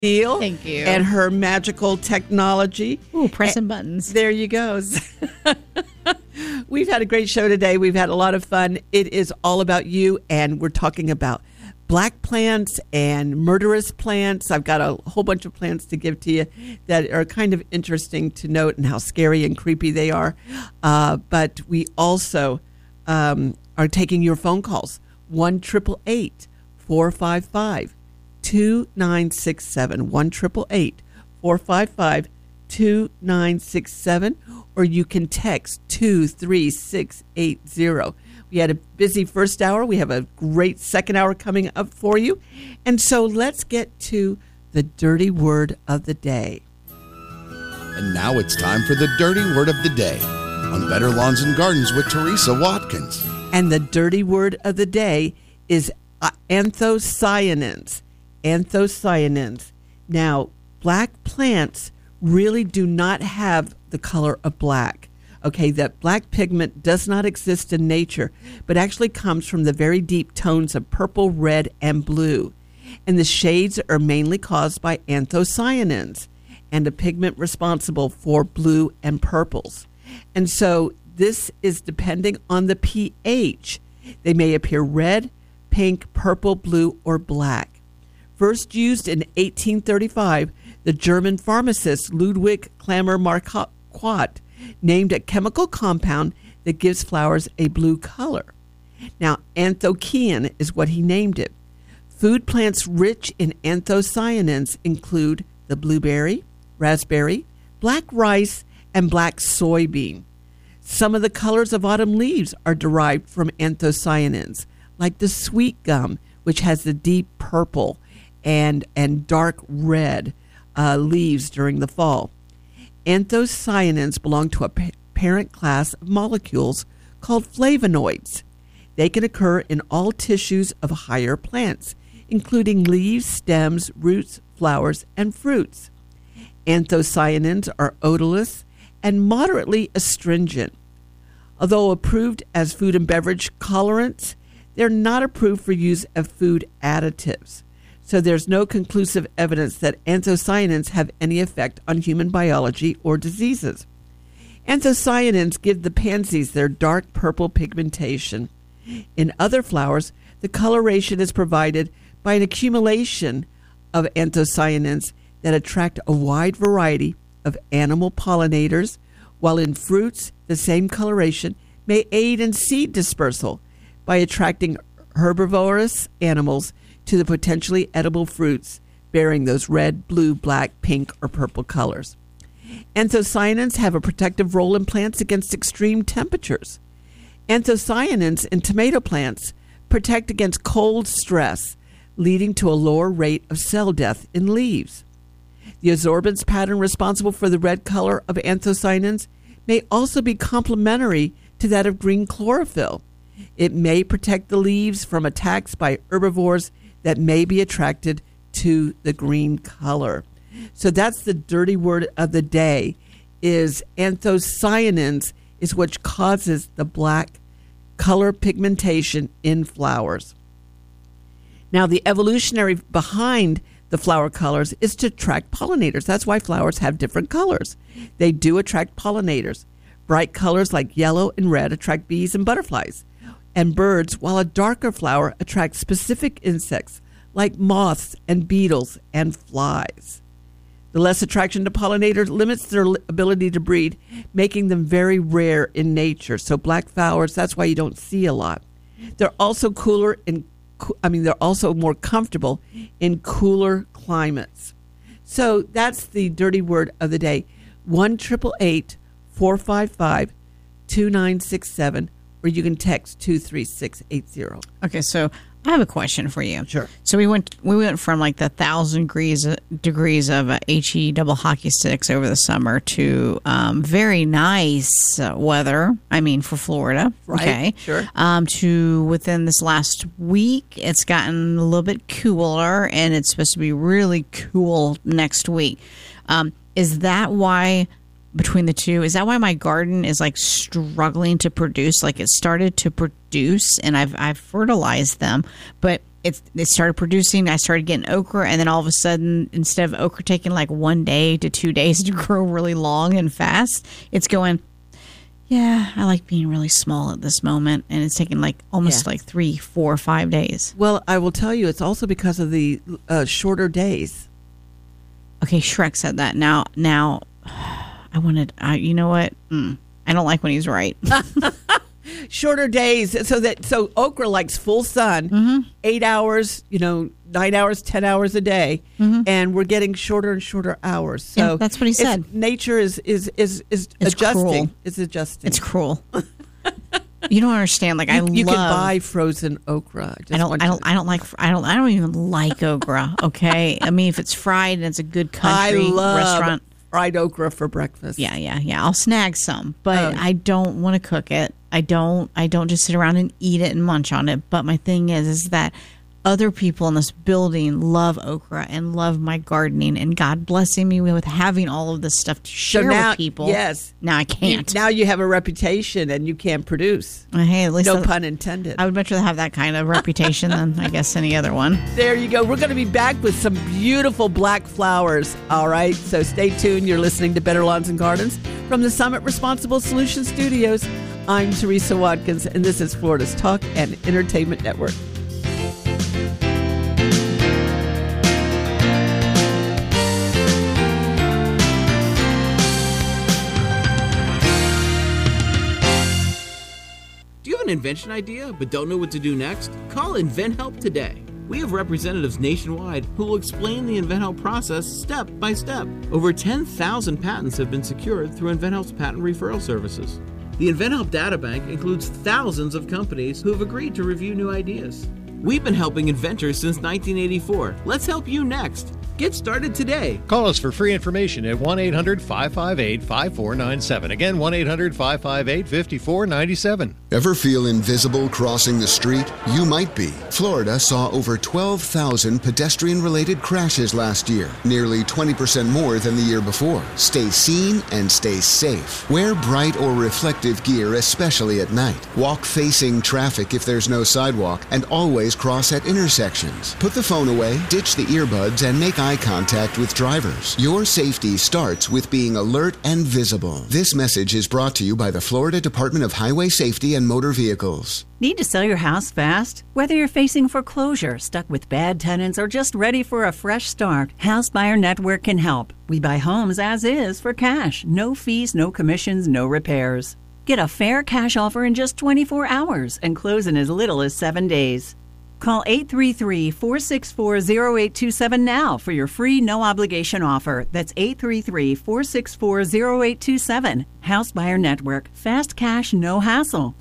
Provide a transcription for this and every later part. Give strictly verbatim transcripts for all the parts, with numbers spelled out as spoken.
Neil. Thank you. And her magical technology. Ooh, pressing buttons. There you go. We've had a great show today. We've had a lot of fun. It is all about you, and we're talking about black plants and murderous plants. I've got a whole bunch of plants to give to you that are kind of interesting to note and how scary and creepy they are. Uh, but we also um, are taking your phone calls. one eight eight eight, four five five, two nine six seven. one eight eight eight, four five five, two nine six seven. Or you can text two three six eight zero. We had a busy first hour. We have a great second hour coming up for you. And so let's get to the dirty word of the day. And now it's time for the dirty word of the day on Better Lawns and Gardens with Teresa Watkins. And the dirty word of the day is anthocyanins. Anthocyanins. Now, black plants really do not have the color of black. Okay, that black pigment does not exist in nature, but actually comes from the very deep tones of purple, red, and blue. And the shades are mainly caused by anthocyanins, and a pigment responsible for blue and purples. And so this is depending on the pH. They may appear red, pink, purple, blue, or black. First used in eighteen thirty-five, the German pharmacist Ludwig Clammer-Marquardt named a chemical compound that gives flowers a blue color. Now, anthocyan is what he named it. Food plants rich in anthocyanins include the blueberry, raspberry, black rice, and black soybean. Some of the colors of autumn leaves are derived from anthocyanins, like the sweet gum, which has the deep purple and, and dark red uh, leaves during the fall. Anthocyanins belong to a pa- parent class of molecules called flavonoids. They can occur in all tissues of higher plants, including leaves, stems, roots, flowers, and fruits. Anthocyanins are odorless and moderately astringent. Although approved as food and beverage colorants, they're not approved for use as food additives. So there's no conclusive evidence that anthocyanins have any effect on human biology or diseases. Anthocyanins give the pansies their dark purple pigmentation. In other flowers, the coloration is provided by an accumulation of anthocyanins that attract a wide variety of animal pollinators, while in fruits, the same coloration may aid in seed dispersal by attracting herbivorous animals to the potentially edible fruits bearing those red, blue, black, pink, or purple colors. Anthocyanins have a protective role in plants against extreme temperatures. Anthocyanins in tomato plants protect against cold stress, leading to a lower rate of cell death in leaves. The absorbance pattern responsible for the red color of anthocyanins may also be complementary to that of green chlorophyll. It may protect the leaves from attacks by herbivores that may be attracted to the green color. So that's the dirty word of the day, is anthocyanins is what causes the black color pigmentation in flowers. Now, the evolutionary behind the flower colors is to attract pollinators. That's why flowers have different colors. They do attract pollinators. Bright colors like yellow and red attract bees and butterflies and birds, while a darker flower attracts specific insects like moths and beetles and flies. The less attraction to pollinators limits their ability to breed, making them very rare in nature. So black flowers, that's why you don't see a lot. They're also cooler in, I mean, they're also more comfortable in cooler climates. So that's the dirty word of the day. one eight eight eight, four five five, two nine six seven. Or you can text two three six eight zero. Okay, so I have a question for you. Sure. So we went we went from like the thousand degrees degrees of uh, HE double hockey sticks over the summer to um, very nice uh, weather. I mean, for Florida, right? Okay, Sure. Um, to within this last week, it's gotten a little bit cooler, and it's supposed to be really cool next week. Um, is that why? Between the two, is that why my garden is like struggling to produce? Like it started to produce, and I've I've fertilized them, but it's it started producing. I started getting okra, and then all of a sudden, instead of okra taking like one day to two days to grow really long and fast, it's going, yeah, I like being really small at this moment, and it's taking like almost Yeah. like three, four, five days. Well, I will tell you, it's also because of the uh, shorter days. Okay, Shrek said that. Now, now, I wanted. I, you know what? Mm, I don't like when he's right. Shorter days, so that so okra likes full sun, Mm-hmm. eight hours, you know, nine hours, ten hours a day, and we're getting shorter and shorter hours. So Mm-hmm. Yeah, that's what he it's- said. Nature is is is is It's adjusting. cruel. It's adjusting. It's cruel. You don't understand. Like I you, you love. can buy frozen okra. I, just I don't. want I you don't. to- I don't like. I don't. I don't even like okra. Okay. I mean, if it's fried and it's a good I country love restaurant. fried okra for breakfast. Yeah, yeah, yeah. I'll snag some, but Oh. I don't want to cook it. I don't. I don't just sit around and eat it and munch on it. But my thing is, is that other people in this building love okra and love my gardening, and God blessing me with having all of this stuff to share now- with people. yes. Now I You- can't. now you have a reputation and you can't produce. Uh, hey, at least No I, pun intended. I would much rather have that kind of reputation than I guess any other one. There you go. We're going to be back with some beautiful black flowers. All right. So stay tuned. You're listening to Better Lawns and Gardens from the Summit Responsible Solutions Studios. I'm Teresa Watkins, and this is Florida's Talk and Entertainment Network. Do you have an invention idea but don't know what to do next? Call InventHelp today. We have representatives nationwide who will explain the InventHelp process step by step. Over ten thousand patents have been secured through InventHelp's patent referral services. The InventHelp databank includes thousands of companies who have agreed to review new ideas. We've been helping inventors since nineteen eighty-four. Let's help you next. Get started today. Call us for free information at one eight hundred five five eight five four nine seven. Again, one eight hundred five five eight five four nine seven. Ever feel invisible crossing the street? You might be. Florida saw over twelve thousand pedestrian-related crashes last year, nearly twenty percent more than the year before. Stay seen and stay safe. Wear bright or reflective gear, especially at night. Walk facing traffic if there's no sidewalk, and always cross at intersections. Put the phone away, ditch the earbuds, and make eye contact with drivers. Your safety starts with being alert and visible. This message is brought to you by the Florida Department of Highway Safety and Motor Vehicles. Need to sell your house fast? Whether you're facing foreclosure, stuck with bad tenants, or just ready for a fresh start, House Buyer Network can help. We buy homes as is for cash. No fees, no commissions, no repairs. Get a fair cash offer in just twenty-four hours and close in as little as seven days. Call eight three three, four six four, zero eight two seven now for your free no-obligation offer. That's eight three three, four six four, zero eight two seven. House Buyer Network. Fast cash, no hassle.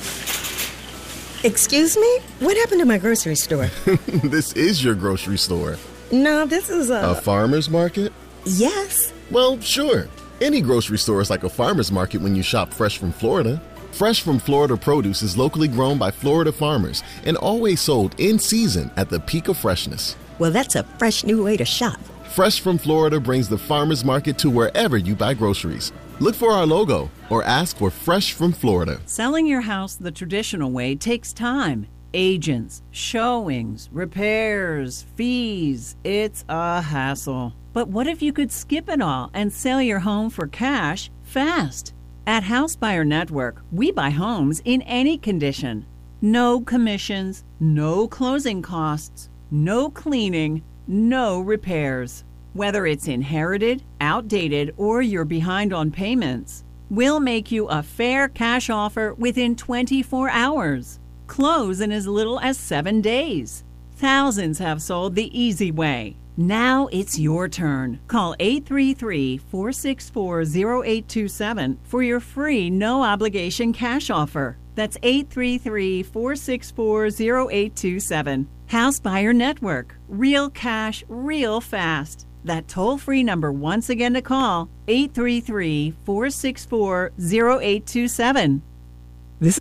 Excuse me? What happened to my grocery store? This is your grocery store. No, this is a... A farmer's market? Yes. Well, sure. Any grocery store is like a farmer's market when you shop fresh from Florida. Fresh from Florida produce is locally grown by Florida farmers and always sold in season at the peak of freshness. Well, that's a fresh new way to shop. Fresh from Florida brings the farmer's market to wherever you buy groceries. Look for our logo or ask for Fresh from Florida. Selling your house the traditional way takes time. Agents, showings, repairs, fees. It's a hassle. But what if you could skip it all and sell your home for cash fast? At House Buyer Network, we buy homes in any condition. No commissions, no closing costs, no cleaning, no repairs. Whether it's inherited, outdated, or you're behind on payments, we'll make you a fair cash offer within twenty-four hours. Close in as little as seven days. Thousands have sold the easy way. Now it's your turn. Call eight three three, four six four, zero eight two seven for your free no-obligation cash offer. That's eight three three, four six four, zero eight two seven. House Buyer Network. Real cash, real fast. That toll-free number once again to call, eight three three, four six four, zero eight two seven. This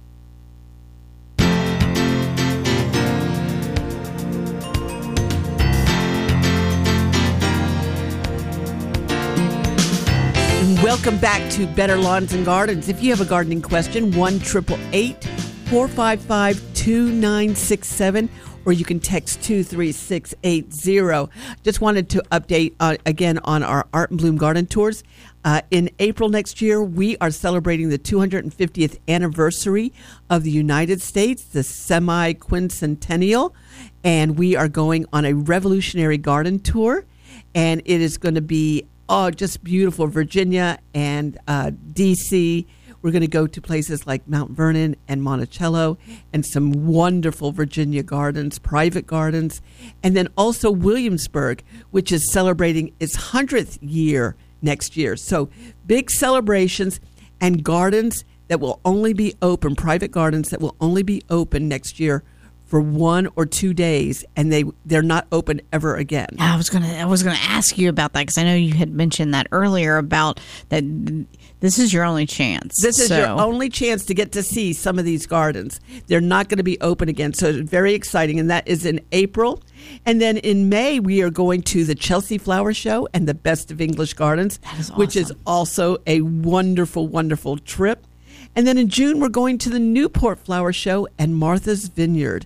Welcome back to Better Lawns and Gardens. If you have a gardening question, one eight eight eight, four five five, two nine six seven, or you can text two three six eight zero. Just wanted to update uh, again on our Art and Bloom Garden Tours. Uh, in April next year, we are celebrating the two hundred fiftieth anniversary of the United States, the semi-quincentennial, and we are going on a revolutionary garden tour, and it is going to be oh, just beautiful. Virginia and uh, D C We're going to go to places like Mount Vernon and Monticello and some wonderful Virginia gardens, private gardens, and then also Williamsburg, which is celebrating its hundredth year next year. So big celebrations and gardens that will only be open, private gardens that will only be open next year for one or two days, and they they're not open ever again. I was gonna I was gonna ask you about that because I know you had mentioned that earlier about that. This is your only chance. This is so. your only chance to get to see some of these gardens. They're not going to be open again, so it's very exciting, and that is in April. And then in May, we are going to the Chelsea Flower Show and the Best of English Gardens, That is awesome. which is also a wonderful, wonderful trip. And then in June, we're going to the Newport Flower Show and Martha's Vineyard.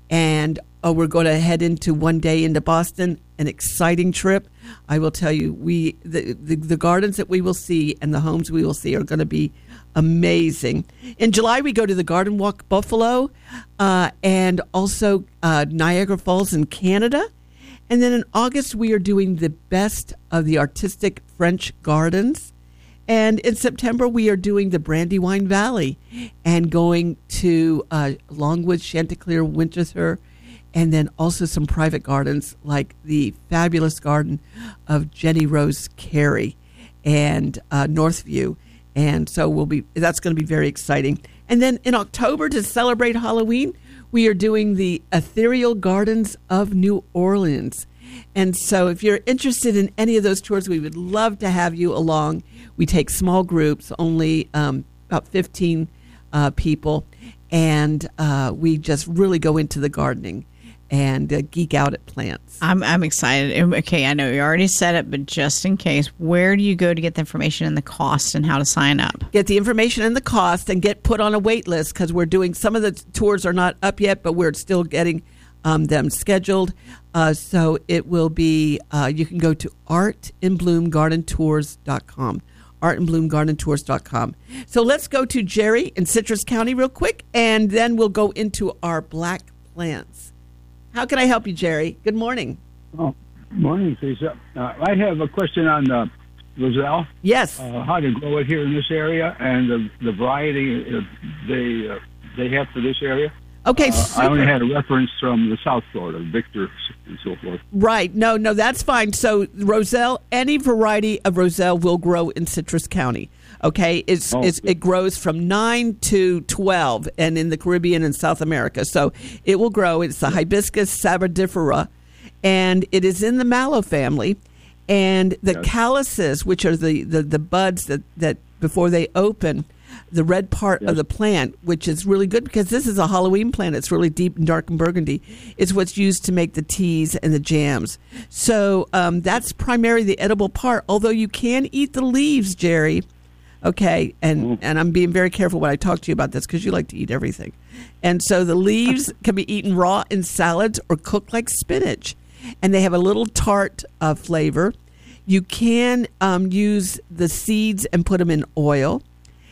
And oh, we're going to head into one day into Boston, an exciting trip. I will tell you, we the, the, the gardens that we will see and the homes we will see are going to be amazing. In July, we go to the Garden Walk Buffalo uh, and also uh, Niagara Falls in Canada. And then in August, we are doing the Best of the Artistic French Gardens. And in September, we are doing the Brandywine Valley and going to uh, Longwood, Chanticleer, Winchester, and then also some private gardens like the fabulous garden of Jenny Rose Carey and uh, Northview. And so we'll be that's going to be very exciting. And then in October, to celebrate Halloween, we are doing the Ethereal Gardens of New Orleans. And so if you're interested in any of those tours, we would love to have you along. We take small groups, only um, about fifteen uh, people, and uh, we just really go into the gardening and uh, geek out at plants. I'm I'm excited. Okay, I know you already said it, but just in case, where do you go to get the information and the cost and how to sign up? Get the information and the cost and get put on a wait list because we're doing, some of the tours are not up yet, but we're still getting um, them scheduled. Uh, so it will be, uh, you can go to art and bloom garden tours dot com. art and bloom garden tours dot com. So let's go to Jerry in Citrus County real quick, and then we'll go into our black plants. How can I help you, Jerry? Good morning. Oh, morning, Lisa. Uh, I have a question on uh, Roselle. Yes. Uh, how to grow it here in this area and the, the variety uh, they uh, they have for this area. Okay, uh, I only had a reference from the South Florida, Victor and so forth. Right. No, no, that's fine. So Roselle, any variety of Roselle will grow in Citrus County. Okay, it's, oh, it's it grows from nine to twelve, and in the Caribbean and South America. So it will grow. It's the Hibiscus sabidifera, and it is in the mallow family. And the yes. calices, which are the, the, the buds that, that before they open, the red part yes. of the plant, which is really good because this is a Halloween plant. It's really deep and dark and burgundy. It's what's used to make the teas and the jams. So um, that's primarily the edible part, although you can eat the leaves, Jerry. Okay, and, and I'm being very careful when I talk to you about this because you like to eat everything. And so the leaves can be eaten raw in salads or cooked like spinach. And they have a little tart uh, flavor. You can um, use the seeds and put them in oil.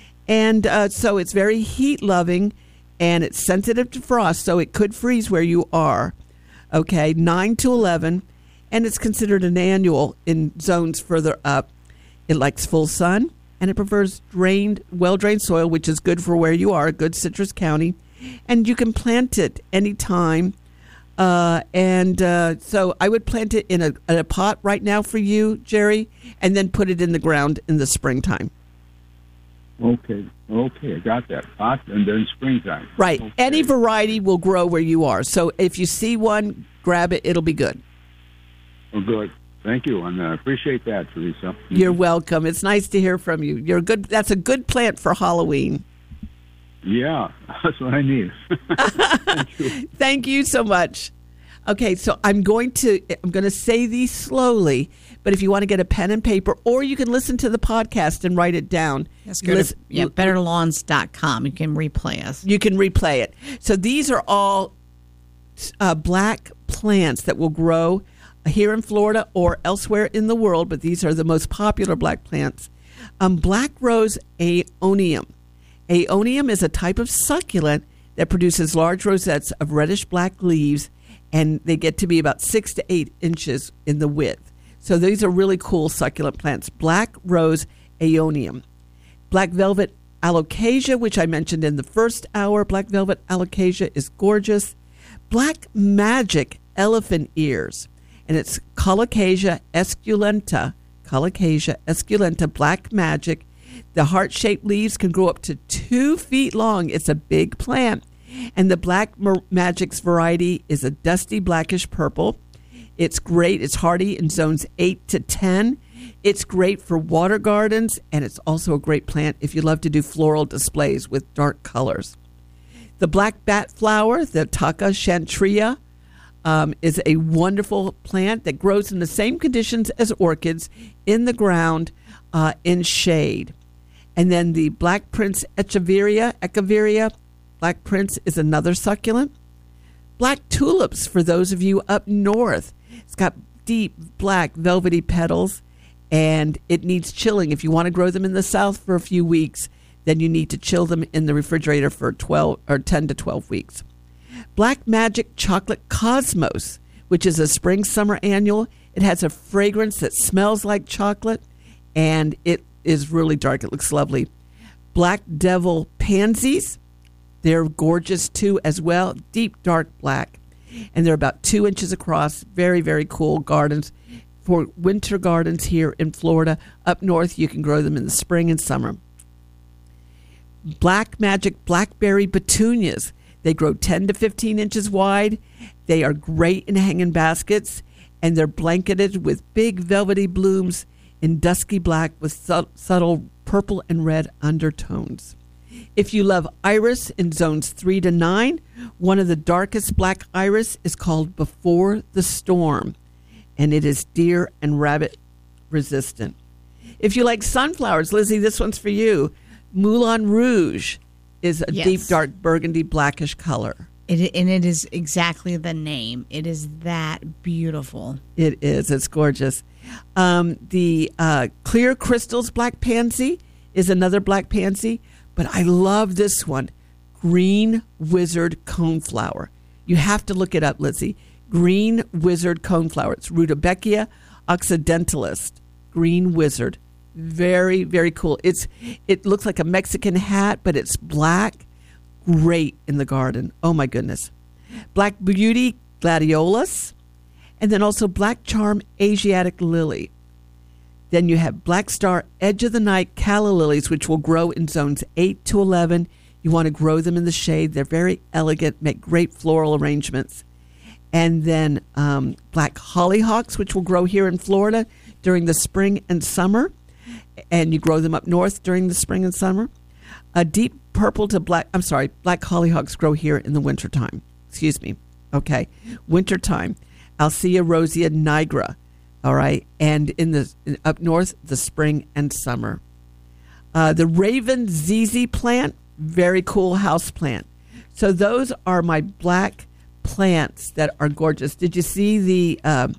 And uh, so it's very heat-loving, and it's sensitive to frost, so it could freeze where you are. Okay, nine to eleven, and it's considered an annual in zones further up. It likes full sun, and it prefers drained, well-drained soil, which is good for where you are, good Citrus County. And you can plant it anytime. Uh, and uh, so I would plant it in a, in a pot right now for you, Jerry, and then put it in the ground in the springtime. Okay, okay, I got that. Pot and then springtime. Right. Okay. Any variety will grow where you are. So if you see one, grab it. It'll be good. Oh, good. Thank you, and I uh, appreciate that, Teresa. You're welcome. It's nice to hear from you. You're good. That's a good plant for Halloween. Yeah, that's what I need. Thank you. Thank you so much. Okay, so I'm going to I'm going to say these slowly, but if you want to get a pen and paper, or you can listen to the podcast and write it down. Yes, go listen, to yeah, better lawns dot com. You can replay us. You can replay it. So these are all uh, black plants that will grow here in Florida or elsewhere in the world, but these are the most popular black plants. Um, black rose aeonium. Aeonium is a type of succulent that produces large rosettes of reddish-black leaves, and they get to be about six to eight inches in the width. So these are really cool succulent plants. Black rose aeonium. Black velvet alocasia, which I mentioned in the first hour. Black velvet alocasia is gorgeous. Black magic elephant ears, and it's Colocasia esculenta. Colocasia esculenta, black magic. The heart-shaped leaves can grow up to two feet long. It's a big plant. And the Black Magic's variety is a dusty blackish purple. It's great. It's hardy in zones eight to ten. It's great for water gardens, and it's also a great plant if you love to do floral displays with dark colors. The black bat flower, the Taca chantria, um, is a wonderful plant that grows in the same conditions as orchids in the ground uh, in shade. And then the Black Prince echeveria, echeveria, Black Prince is another succulent. Black tulips, for those of you up north. It's got deep black velvety petals, and it needs chilling. If you want to grow them in the south for a few weeks, then you need to chill them in the refrigerator for twelve or ten to twelve weeks. Black Magic Chocolate Cosmos, which is a spring summer annual. It has a fragrance that smells like chocolate, and it is really dark. It looks lovely. Black Devil Pansies. They're gorgeous too as well. Deep dark black. And they're about two inches across. Very, very cool gardens for winter gardens here in Florida. Up north, you can grow them in the spring and summer. Black Magic Blackberry Petunias. They grow ten to fifteen inches wide. They are great in hanging baskets, and they're blanketed with big velvety blooms in dusky black with su- subtle purple and red undertones. If you love iris in zones three to nine, one of the darkest black iris is called Before the Storm, and it is deer and rabbit resistant. If you like sunflowers, Lizzie, this one's for you. Moulin Rouge is a Yes. deep, dark burgundy blackish color. It, and it is exactly the name. It is that beautiful. It is. It's gorgeous. Um, the uh, Clear Crystals Black Pansy is another black pansy, but I love this one, Green Wizard Coneflower. You have to look it up, Lizzie. Green Wizard Coneflower. It's Rudbeckia occidentalis. Green Wizard. Very, very cool. It's It looks like a Mexican hat, but it's black. Great in the garden. Oh, my goodness. Black Beauty Gladiolus. And then also Black Charm Asiatic Lily. Then you have Black Star Edge of the Night Calla Lilies, which will grow in zones eight to eleven. You want to grow them in the shade. They're very elegant, make great floral arrangements. And then um, Black Hollyhocks, which will grow here in Florida during the spring and summer. And you grow them up north during the spring and summer. A deep purple to black, I'm sorry, black hollyhocks grow here in the wintertime. Excuse me. Okay. Wintertime. Alcea rosea nigra. All right. And in the in, up north, the spring and summer. Uh, the Raven Z Z plant, very cool house plant. So those are my black plants that are gorgeous. Did you see the... Uh,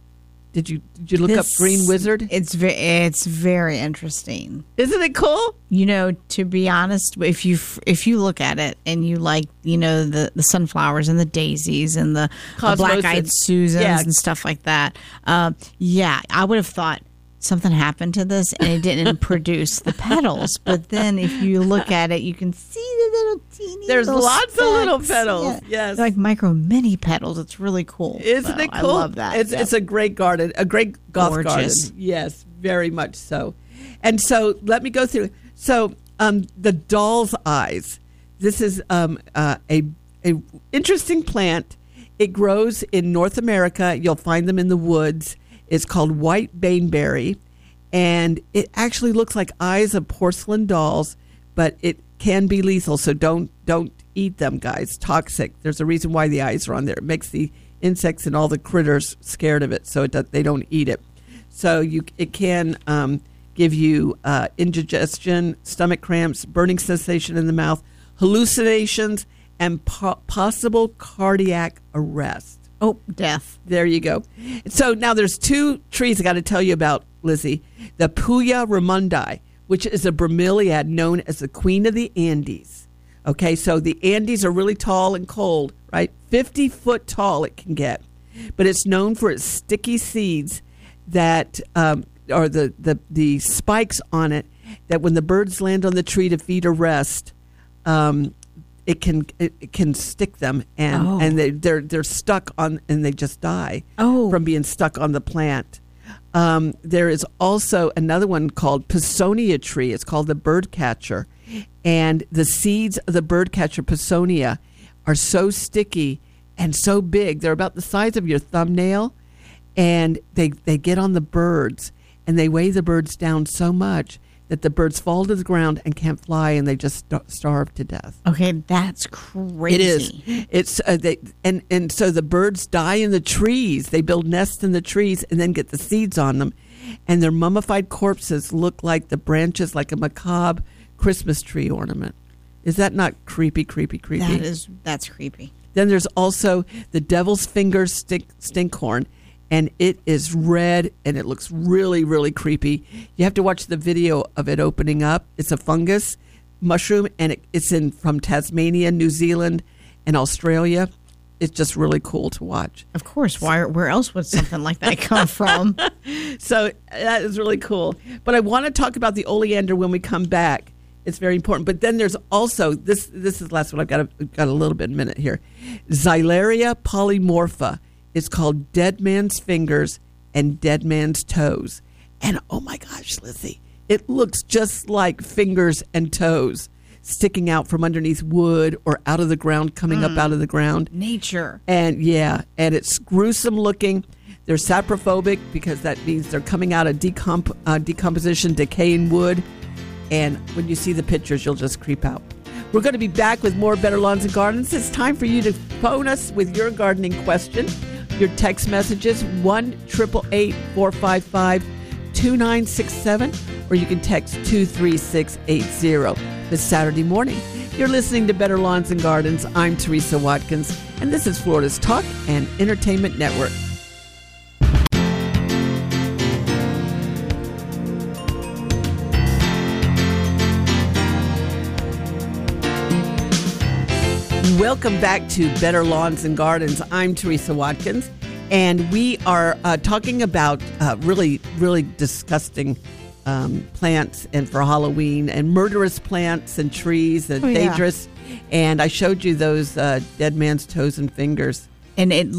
Did you did you look This- up Green Wizard? It's very, it's very interesting. Isn't it cool? You know, to be honest, if you if you look at it and you like, you know, the, the sunflowers and the daisies and the, the Cosmos black-eyed and- Susans yeah. and stuff like that, um, yeah, I would have thought something happened to this and it didn't produce the petals. But then if you look at it, you can see the little teeny There's little lots of little specks. petals. Yeah. Yes. They're like micro mini petals. It's really cool. Isn't So it I cool? love that. It's, Yeah. it's a great garden, a great goth Gorgeous. garden. Yes, very much so. And so let me go through. So um, the doll's eyes. This is um, uh, a a interesting plant. It grows in North America. You'll find them in the woods. It's called white baneberry, and it actually looks like eyes of porcelain dolls, but it can be lethal. So don't don't eat them, guys. Toxic. There's a reason why the eyes are on there. It makes the insects and all the critters scared of it, so it does, they don't eat it. So you it can um, give you uh, indigestion, stomach cramps, burning sensation in the mouth, hallucinations, and po- possible cardiac arrest. Oh, death. There you go. So now there's two trees I got to tell you about, Lizzie. The Puya ramundi, which is a bromeliad known as the queen of the Andes. Okay, so the Andes are really tall and cold, right? fifty foot tall it can get. But it's known for its sticky seeds that, um, or the, the, the spikes on it, that when the birds land on the tree to feed or rest, um, it can it, it can stick them, and, Oh. and they, they're they're stuck on, and they just die Oh. from being stuck on the plant. Um, there is also another one called Pisonia tree. It's called the birdcatcher, and the seeds of the birdcatcher Pisonia are so sticky and so big. They're about the size of your thumbnail, and they they get on the birds, and they weigh the birds down so much that the birds fall to the ground and can't fly, and they just st- starve to death. Okay, that's crazy. It is. It's uh, they and and so the birds die in the trees. They build nests in the trees and then get the seeds on them, and their mummified corpses look like the branches, like a macabre Christmas tree ornament. Is that not creepy? Creepy? Creepy? That is. That's creepy. Then there's also the devil's finger stink, stinkhorn, and it is red, and it looks really, really creepy. You have to watch the video of it opening up. It's a fungus mushroom, and it, it's in from Tasmania, New Zealand, and Australia. It's just really cool to watch. Of course. Why? Where else would something like that come from? So that is really cool. But I want to talk about the oleander when we come back. It's very important. But then there's also, this This is the last one. I've got a, got a little bit minute here. Xylaria polymorpha. It's called dead man's fingers and dead man's toes. And oh my gosh, Lizzie, it looks just like fingers and toes sticking out from underneath wood or out of the ground, coming Mm. up out of the ground. Nature. And yeah, and it's gruesome looking. They're saprophobic because that means they're coming out of decomp- uh, decomposition, decaying wood. And when you see the pictures, you'll just creep out. We're going to be back with more Better Lawns and Gardens. It's time for you to phone us with your gardening question. Your text messages, one eight eight eight, four five five, two nine six seven, or you can text two three six eight zero. This Saturday morning, you're listening to Better Lawns and Gardens. I'm Teresa Watkins, and this is Florida's Talk and Entertainment Network. Welcome back to Better Lawns and Gardens. I'm Teresa Watkins, and we are uh, talking about uh, really, really disgusting um, plants and for Halloween, and murderous plants and trees and Oh, yeah. dangerous. And I showed you those uh, dead man's toes and fingers. And it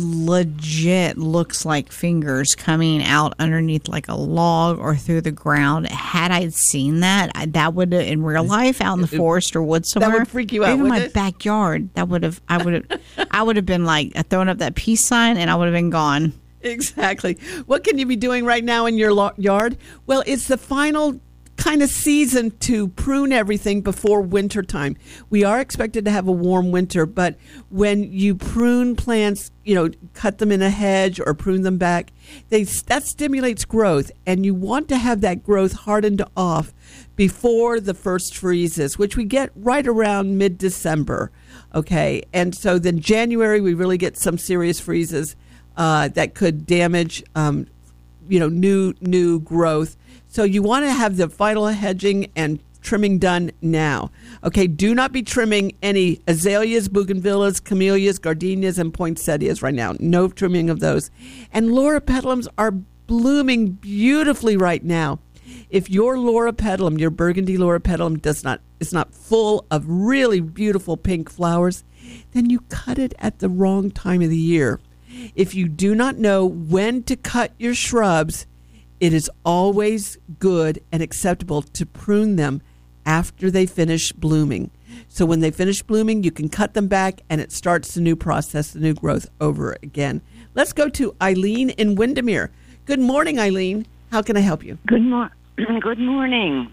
legit looks like fingers coming out underneath like a log or through the ground. Had I seen that, I, that would have in real life out in the forest or woods That somewhere. would freak you or out, even my wouldn't it? backyard. That would have. I would have. I would have been like throwing up that peace sign, and I would have been gone. Exactly. What can you be doing right now in your lo- yard? Well, it's the final kind of season to prune everything before winter time. We are expected to have a warm winter, but when you prune plants, you know, cut them in a hedge or prune them back, they that stimulates growth, and you want to have that growth hardened off before the first freezes, which we get right around mid-December. Okay, and so then January we really get some serious freezes uh, that could damage, um, you know, new new growth. So you want to have the final hedging and trimming done now. Okay, do not be trimming any azaleas, bougainvilleas, camellias, gardenias, and poinsettias right now. No trimming of those. And loropetalums are blooming beautifully right now. If your loropetalum, your burgundy loropetalum, does not is not full of really beautiful pink flowers, then you cut it at the wrong time of the year. If you do not know when to cut your shrubs, it is always good and acceptable to prune them after they finish blooming. So when they finish blooming, you can cut them back, and it starts the new process, the new growth over again. Let's go to Eileen in Windermere. Good morning, Eileen. How can I help you? Good mor- Good morning.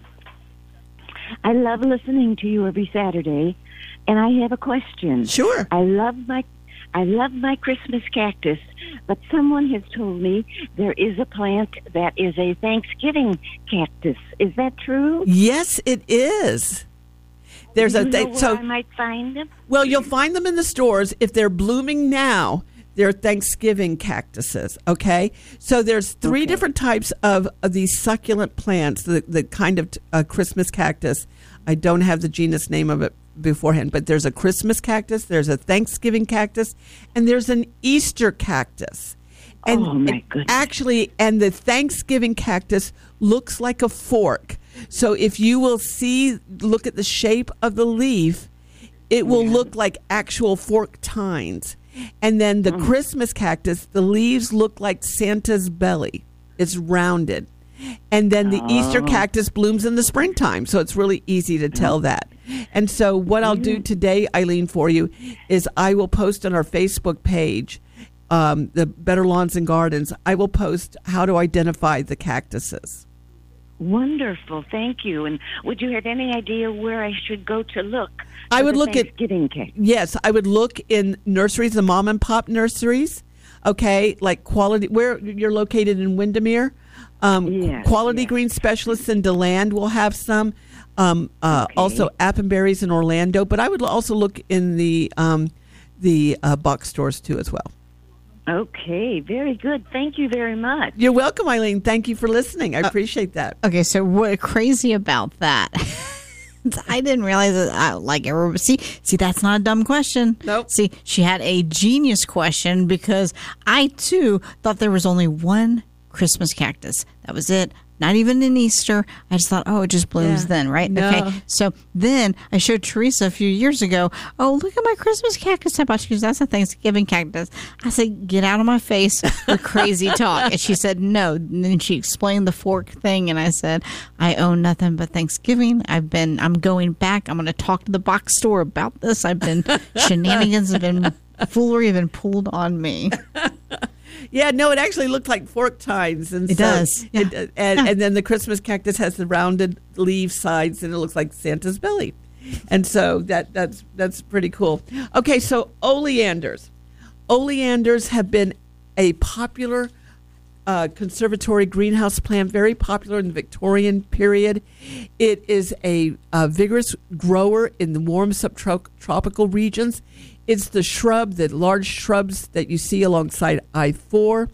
I love listening to you every Saturday, and I have a question. Sure. I love my I love my Christmas cactus, but someone has told me there is a plant that is a Thanksgiving cactus. Is that true? Yes, it is. There's Do a you they, know where so I might find them? well, you'll find them in the stores if they're blooming now. They're Thanksgiving cactuses. Okay, so there's three Okay. different types of, of these succulent plants. The the kind of uh, Christmas cactus. I don't have the genus name of it beforehand, but there's a Christmas cactus, there's a Thanksgiving cactus, and there's an Easter cactus. And Oh, my it goodness. actually, and the Thanksgiving cactus looks like a fork. So if you will see, look at the shape of the leaf, it will look like actual fork tines. And then the Christmas cactus, the leaves look like Santa's belly. It's rounded. And then the Easter cactus blooms in the springtime, so it's really easy to tell that. And so what I'll do today, Eileen, for you, is I will post on our Facebook page, um, the Better Lawns and Gardens, I will post how to identify the cactuses. Wonderful, thank you. And would you have any idea where I should go to look? I for would the look at- Thanksgiving cake? Yes, I would look in nurseries, the mom and pop nurseries, okay, like quality, where you're located in Windermere. Um, Yes, Quality yes. Green Specialists in DeLand will have some. Um, uh, Okay. Also, Appenberries in Orlando. But I would also look in the um, the uh, box stores too as well. Okay, very good. Thank you very much. You're welcome, Eileen. Thank you for listening. I appreciate that. Okay, so what crazy about that? I didn't realize that. I, like everybody, see, see, that's not a dumb question. Nope. See, she had a genius question because I too thought there was only one Christmas cactus. That was it. Not even in Easter. I just thought, oh, it just blooms Yeah. then, right? No. Okay. So then I showed Teresa a few years ago, oh, look at my Christmas cactus I bought. She goes, that's a Thanksgiving cactus. I said, get out of my face with crazy talk. And she said, no. And then she explained the fork thing. And I said, I own nothing but Thanksgiving. I've been, I'm going back. I'm going to talk to the box store about this. I've been, shenanigans have been, foolery have been pulled on me. Yeah, no, it actually looked like fork tines, and It so does, yeah. it- uh, and, and then the Christmas cactus has the rounded leaf sides, and it looks like Santa's belly, and so that that's that's pretty cool. Okay, so oleanders, oleanders have been a popular uh, conservatory greenhouse plant, very popular in the Victorian period. It is a, a vigorous grower in the warm subtropical regions. It's the shrub, the large shrubs that you see alongside I four.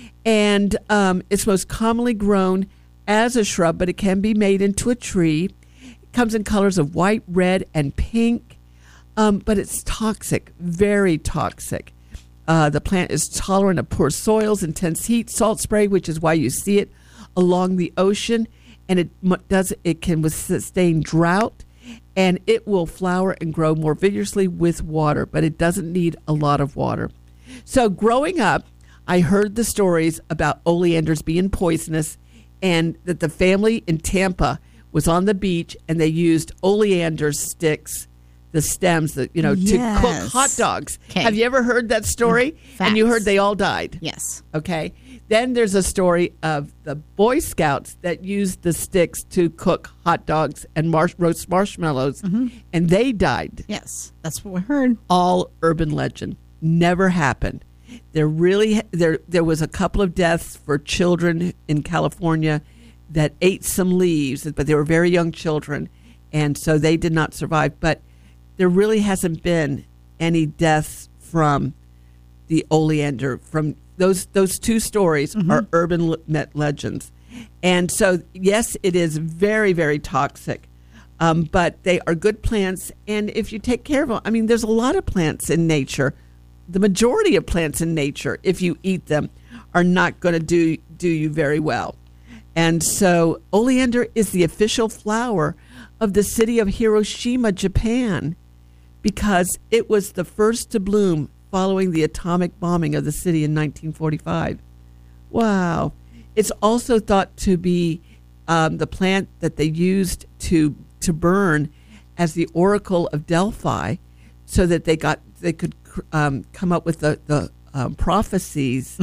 And um, it's most commonly grown as a shrub, but it can be made into a tree. It comes in colors of white, red, and pink. Um, but it's toxic, very toxic. Uh, the plant is tolerant of poor soils, intense heat, salt spray, which is why you see it along the ocean. And it mu- does it can sustain drought. And it will flower and grow more vigorously with water, but it doesn't need a lot of water. So growing up, I heard the stories about oleanders being poisonous, and that the family in Tampa was on the beach and they used oleander sticks, the stems, that you know, to cook Yes. hot dogs. Okay. Have you ever heard that story? And you Facts. heard they all died. Yes. Okay. Then there's a story of the Boy Scouts that used the sticks to cook hot dogs and marsh- roast marshmallows, and they died. Yes. That's what we heard. All urban legend. Never happened. There really there there was a couple of deaths for children in California that ate some leaves, but they were very young children, and so they did not survive. But there really hasn't been any deaths from the oleander. From those those two stories are urban le- met legends, and so yes, it is very very toxic, um, but they are good plants, and if you take care of them, I mean, there's a lot of plants in nature. The majority of plants in nature, if you eat them, are not going to do do you very well. And so oleander is the official flower of the city of Hiroshima, Japan, because it was the first to bloom following the atomic bombing of the city in nineteen forty-five. Wow. It's also thought to be um, the plant that they used to to burn as the Oracle of Delphi, so that they got they could um, come up with the the um, prophecies,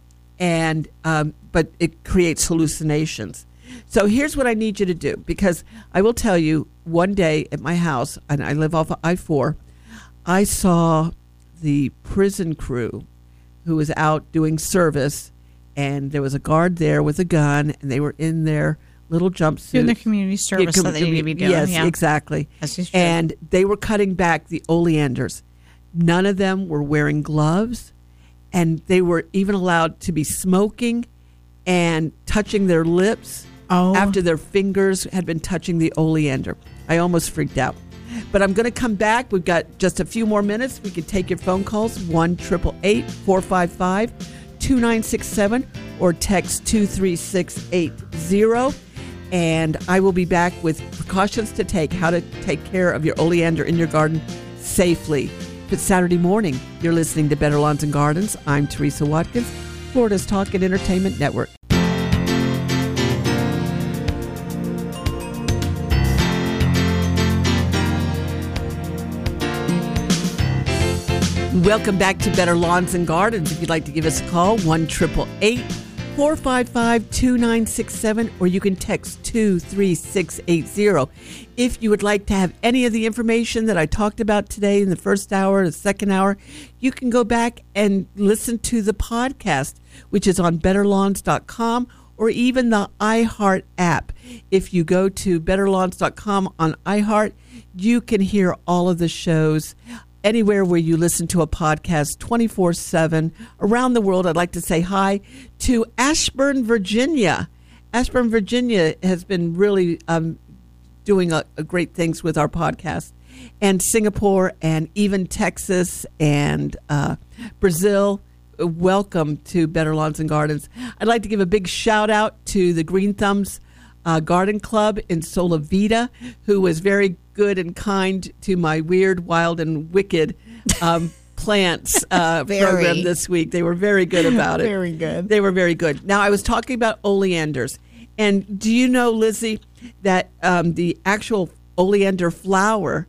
and um, but it creates hallucinations. So here's what I need you to do, because I will tell you, one day at my house, and I live off of I four, I saw the prison crew who was out doing service, and there was a guard there with a gun, and they were in there little jumpsuits. Doing the community service Yeah, that they need to be doing. Yes, yeah. exactly. As you should. And they were cutting back the oleanders. None of them were wearing gloves, and they were even allowed to be smoking and touching their lips Oh. after their fingers had been touching the oleander. I almost freaked out. But I'm going to come back. We've got just a few more minutes. We can take your phone calls, one eight eight eight, four five five, two nine six seven, or text two three six eight zero. And I will be back with precautions to take, how to take care of your oleander in your garden safely. It's Saturday morning. You're listening to Better Lawns and Gardens. I'm Teresa Watkins, Florida's Talk and Entertainment Network. Welcome back to Better Lawns and Gardens. If you'd like to give us a call, one eight eight eight, four five five, two nine six seven, or you can text two three six eight zero. If you would like to have any of the information that I talked about today in the first hour, the second hour, you can go back and listen to the podcast, which is on better lawns dot com or even the iHeart app. If you go to better lawns dot com on iHeart, you can hear all of the shows anywhere where you listen to a podcast twenty-four seven around the world. I'd like to say hi to Ashburn, Virginia. Ashburn, Virginia has been really um, doing a, a great things with our podcast. And Singapore and even Texas and uh, Brazil. Welcome to Better Lawns and Gardens. I'd like to give a big shout out to the Green Thumbs uh, Garden Club in Sola Vida, who was very good and kind to my weird, wild, and wicked um, plants uh, Very. program this week. They were very good about it. Very good. They were very good. Now, I was talking about oleanders. And do you know, Lizzie, that um, the actual oleander flower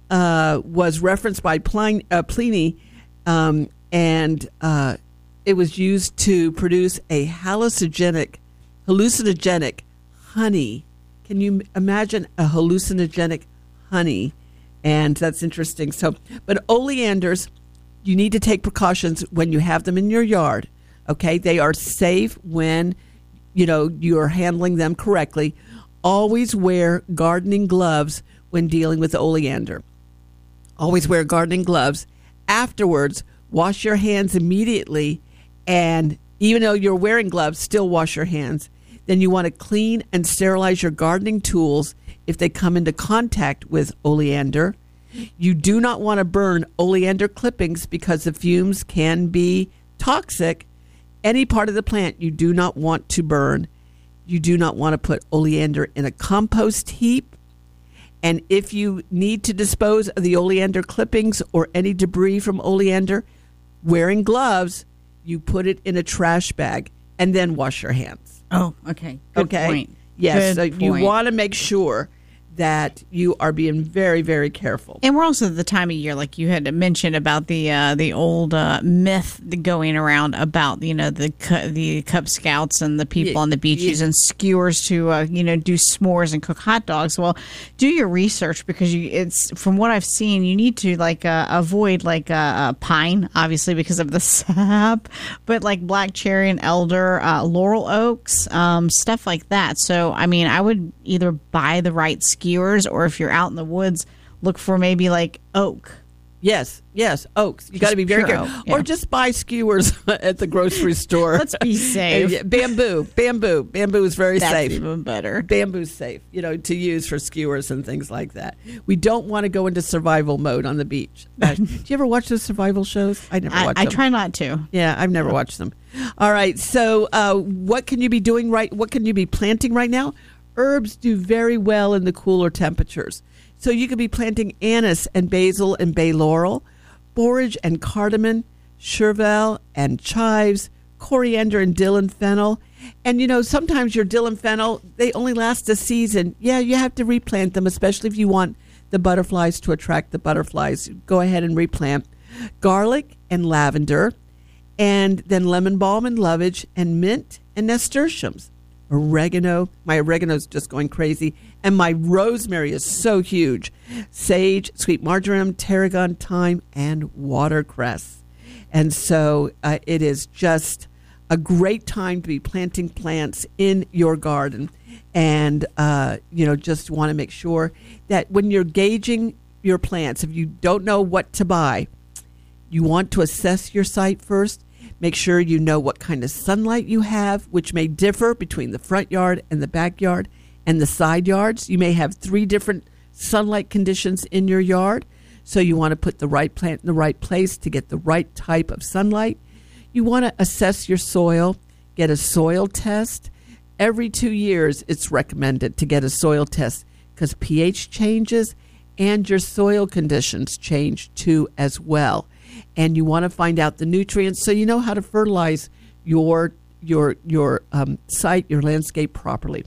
uh, was referenced by Pliny, uh, Pliny um, and uh, it was used to produce a hallucinogenic, hallucinogenic honey. Can you imagine a hallucinogenic honey? And that's interesting. So, but oleanders, you need to take precautions when you have them in your yard. Okay, they are safe when you know you are handling them correctly. Always wear gardening gloves when dealing with oleander. Always wear gardening gloves. Afterwards, wash your hands immediately, and even though you're wearing gloves, still wash your hands. Then you want to clean and sterilize your gardening tools if they come into contact with oleander. You do not want to burn oleander clippings because the fumes can be toxic. Any part of the plant you do not want to burn. You do not want to put oleander in a compost heap. And if you need to dispose of the oleander clippings or any debris from oleander, wearing gloves, you put it in a trash bag and then wash your hands. Oh, okay. Good okay. point. Yes. Good so you point. want to make sure that you are being very, very careful. And we're also at the time of year, like you had mentioned about the uh, the old uh, myth going around about, you know, the the Cub Scouts and the people Yeah, on the beach yeah. using skewers to, uh, you know, do s'mores and cook hot dogs. Well, do your research because you it's from what I've seen, you need to like uh, avoid like uh, uh, pine, obviously because of the sap, but like black cherry and elder, uh, laurel oaks, um, stuff like that. So, I mean, I would either buy the right skewers, or if you're out in the woods, look for maybe like oak. Yes, yes, oaks. You got to be very pure careful. oak, yeah. Or just buy skewers at the grocery store. Let's be safe. And bamboo, bamboo, bamboo is very That's safe. even better. Bamboo's safe, you know, to use for skewers and things like that. We don't want to go into survival mode on the beach. Uh, do you ever watch those survival shows? I never I, watch I them. try not to. Yeah, I've never watched them. All right, so uh, what can you be doing right? What can you be planting right now? Herbs do very well in the cooler temperatures. So you could be planting anise and basil and bay laurel, borage and cardamom, chervil and chives, coriander and dill and fennel. And, you know, sometimes your dill and fennel, they only last a season. Yeah, you have to replant them, especially if you want the butterflies to attract the butterflies. Go ahead and replant. Garlic and lavender, and then lemon balm and lovage, and mint and nasturtiums. Oregano. My oregano's just going crazy. And my rosemary is so huge. Sage, sweet marjoram, tarragon, thyme, and watercress. And so uh, it is just a great time to be planting plants in your garden. And, uh, you know, just want to make sure that when you're gauging your plants, if you don't know what to buy, you want to assess your site first. Make sure you know what kind of sunlight you have, which may differ between the front yard and the backyard and the side yards. You may have three different sunlight conditions in your yard. So you want to put the right plant in the right place to get the right type of sunlight. You want to assess your soil, get a soil test. Every two years, it's recommended to get a soil test because pH changes and your soil conditions change too as well. And you want to find out the nutrients so you know how to fertilize your your your um, site, your landscape properly.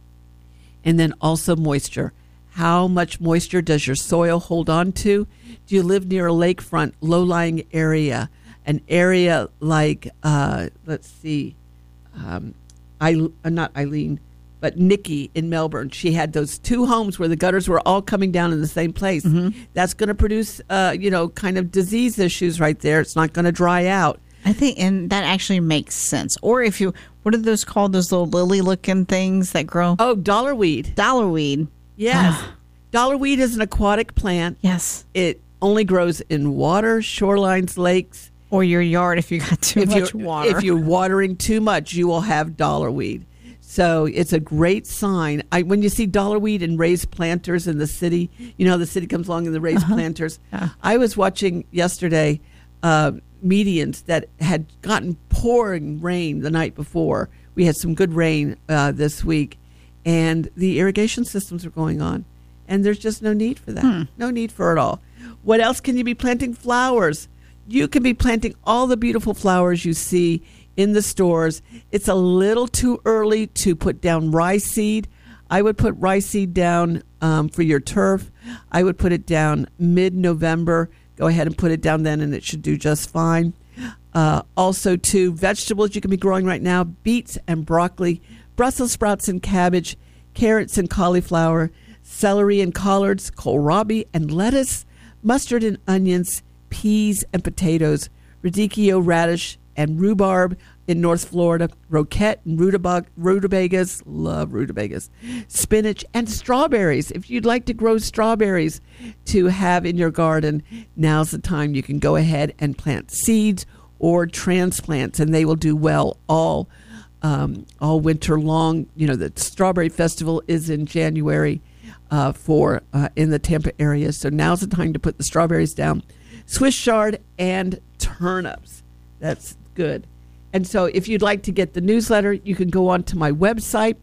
And then also moisture. How much moisture does your soil hold on to? Do you live near a lakefront, low-lying area, an area like, uh, let's see, um, I, uh, not Eileen, but Nikki in Melbourne? She had those two homes where the gutters were all coming down in the same place. Mm-hmm. That's going to produce, uh, you know, kind of disease issues right there. It's not going to dry out. I think, and that actually makes sense. Or if you, what are those called? Those little lily-looking things that grow? Oh, dollarweed. Dollarweed. Yes. Dollarweed is an aquatic plant. Yes. It only grows in water, shorelines, lakes. Or your yard if you got too if much you're, water. If you're watering too much, you will have dollarweed. So it's a great sign. I, when you see dollarweed and raised planters in the city, you know, the city comes along and the raised uh-huh. planters. Yeah. I was watching yesterday uh, medians that had gotten pouring rain the night before. We had some good rain uh, this week, and the irrigation systems are going on. And there's just no need for that. Hmm. No need for it all. What else can you be planting? Flowers. You can be planting all the beautiful flowers you see in the stores. It's a little too early to put down rye seed. I would put rye seed down um, for your turf. I would put it down mid-November. Go ahead and put it down then, and it should do just fine. Uh, also, too, vegetables you can be growing right now, beets and broccoli, Brussels sprouts and cabbage, carrots and cauliflower, celery and collards, kohlrabi and lettuce, mustard and onions, peas and potatoes, radicchio, radish, and rhubarb in North Florida, roquette and rutabag- rutabagas, love rutabagas, spinach, and strawberries. If you'd like to grow strawberries to have in your garden, now's the time. You can go ahead and plant seeds or transplants, and they will do well all um, all winter long. You know, the Strawberry Festival is in January uh, for uh, in the Tampa area, so now's the time to put the strawberries down. Swiss chard and turnips. That's good. And so if you'd like to get the newsletter, you can go on to my website.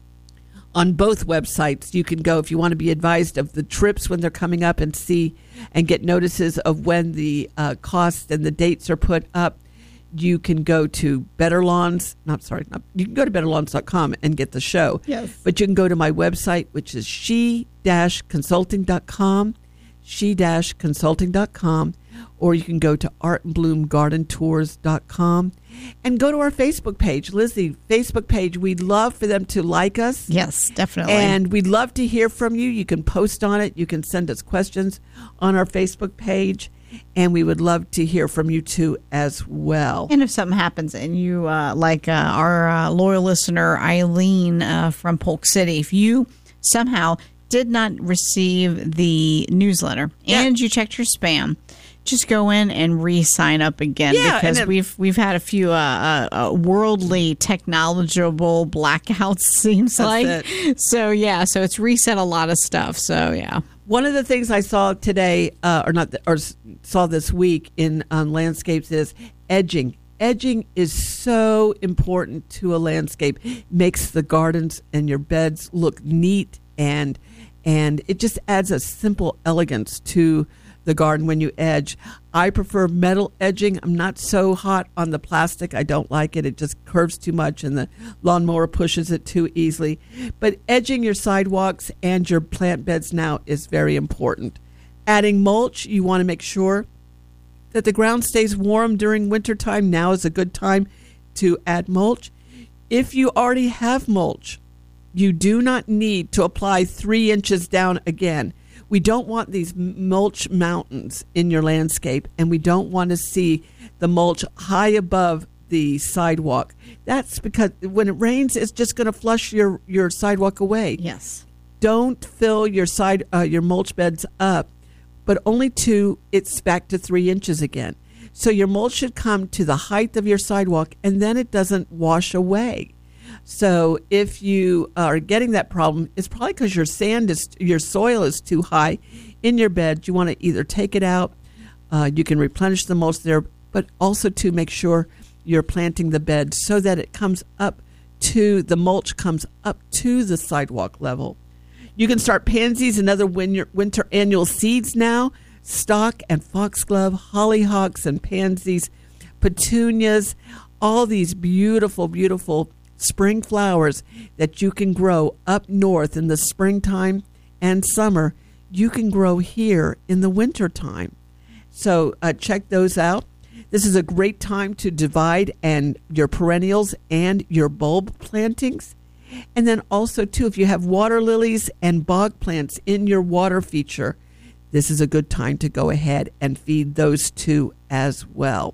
On both websites, you can go if you want to be advised of the trips when they're coming up and see and get notices of when the uh, costs and the dates are put up. You can go to Better Lawns. Not sorry, not, you can go to better lawns dot com and get the show. Yes. But you can go to my website, which is she dash consulting dot com. she dash consulting dot com, or you can go to art and bloom garden tours dot com and go to our Facebook page. Lizzie, Facebook page, we'd love for them to like us. Yes, definitely. And we'd love to hear from you. You can post on it. You can send us questions on our Facebook page, and we would love to hear from you too as well. And if something happens and you, uh, like uh, our uh, loyal listener, Eileen uh, from Polk City, if you somehow did not receive the newsletter yeah. and you checked your spam, just go in and re-sign up again yeah, because then, we've we've had a few uh, uh, uh, worldly technological blackouts, seems like. It. So yeah, so it's reset a lot of stuff. So yeah, one of the things I saw today, uh, or not, the, or saw this week in um, landscapes is edging. Edging is so important to a landscape. It makes the gardens and your beds look neat, and and it just adds a simple elegance to the garden when you edge. I prefer metal edging. I'm not so hot on the plastic. I don't like it. It just curves too much and the lawnmower pushes it too easily. But edging your sidewalks and your plant beds now is very important. Adding mulch, you want to make sure that the ground stays warm during wintertime. Now is a good time to add mulch. If you already have mulch, you do not need to apply three inches down again. We don't want these mulch mountains in your landscape, and we don't want to see the mulch high above the sidewalk. That's because when it rains, it's just going to flush your, your sidewalk away. Yes. Don't fill your side uh, your mulch beds up, but only to it's back to three inches again. So your mulch should come to the height of your sidewalk, and then it doesn't wash away. So if you are getting that problem, it's probably because your sand is your soil is too high in your bed. You want to either take it out, uh, you can replenish the mulch there, but also to make sure you're planting the bed so that it comes up to the mulch comes up to the sidewalk level. You can start pansies and other winter, winter annual seeds now. Stock and foxglove, hollyhocks and pansies, petunias, all these beautiful, beautiful spring flowers that you can grow up north in the springtime and summer. You can grow here in the wintertime. So uh, check those out. This is a great time to divide and your perennials and your bulb plantings. And then also, too, if you have water lilies and bog plants in your water feature, this is a good time to go ahead and feed those too as well.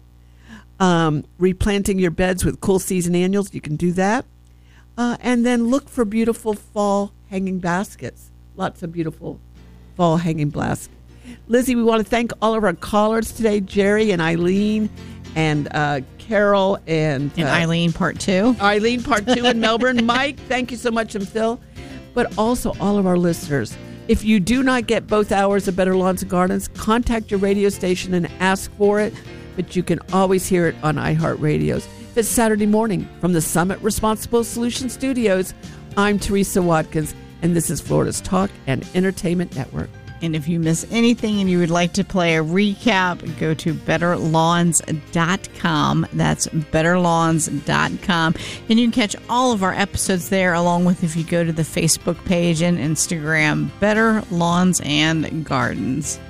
Um, replanting your beds with cool season annuals, you can do that. Uh, and then look for beautiful fall hanging baskets. Lots of beautiful fall hanging baskets. Lizzie, we want to thank all of our callers today, Jerry and Eileen and uh, Carol and, and uh, Eileen part two. Eileen part two in Melbourne. Mike, thank you so much, and Phil. But also all of our listeners. If you do not get both hours of Better Lawns and Gardens, contact your radio station and ask for it. But you can always hear it on iHeartRadios. If it's Saturday morning from the Summit Responsible Solutions Studios, I'm Teresa Watkins, and this is Florida's Talk and Entertainment Network. And if you miss anything and you would like to play a recap, go to better lawns dot com. That's better lawns dot com. And you can catch all of our episodes there, along with if you go to the Facebook page and Instagram, Better Lawns and Gardens.